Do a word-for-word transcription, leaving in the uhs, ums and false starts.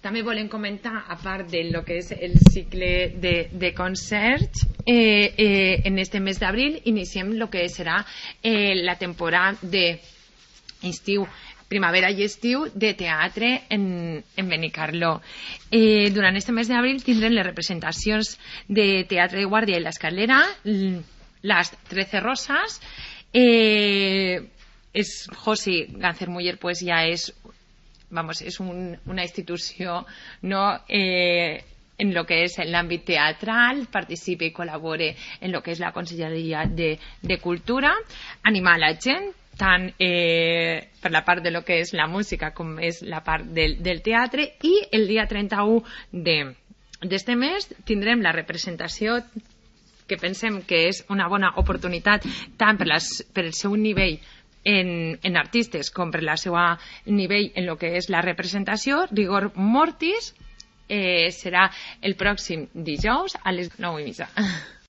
també volem comentar, a part de lo que és el cicle de, de concerts, eh, eh, en este mes d'abril iniciem el que serà eh, la temporada d'estiu, primavera i estiu de teatre en, en Benicarló. Eh, durant este mes d'abril tindrem les representacions de Teatre de Guàrdia i l'Escalera, Las Trece Rosas, eh, és Josi Gáncer Muller, pues ja és vamos, es un, una institució, no, eh, en lo que és l'àmbit teatral, participa i col·labora en lo que és la Conselleria de, de Cultura, animar la gent, tant eh, per la part de lo que és la música com és la part del, del teatre, i el dia trenta-u d'este mes tindrem la representació que pensem que és una bona oportunitat tant per, les, per el seu nivell En, en artistes com per la seva nivell en el que és la representació. Rigor Mortis eh, serà el pròxim dijous a les nou i mitja.